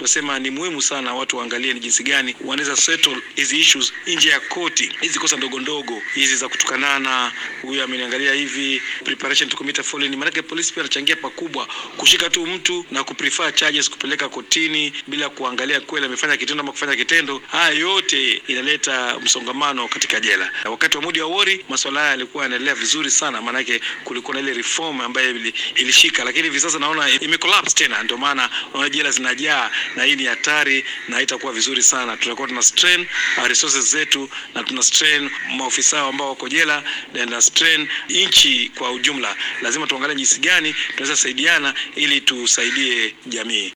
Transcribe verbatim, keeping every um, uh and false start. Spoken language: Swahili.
tunasema ni muhimu sana watu waangalie ni jinsi gani wanaweza settle hizi issues nje ya koti. Hizi kosa ndogo ndogo hizi za kutukanana, huyu ameniangalia hivi, preparation to commit a felony, maana polisi pia anachangia pakubwa kushika tu mtu na kuprefer charges kupeleka kotini bila kuangalia kweli amefanya kitendo ama kufanya kitendo. Haya yote inaleta msongamano katika jela. Wakati wa Moody Awori masuala haya yalikuwa yanaendelea vizuri sana, maana yake kulikuwa na ile reform ambayo ilishika, lakini hivi sasa naona imecollapse tena. Ndio maana unaona jela zinajaa, na hii ni hatari na haitakuwa vizuri sana. Tutakuwa tuna strain uh, resources zetu, na tuna strain maofisa ambao wako jela, na tuna strain nchi kwa ujumla. Lazima tuangalie jinsi gani tunaweza saidiana ili tusaidie jamii.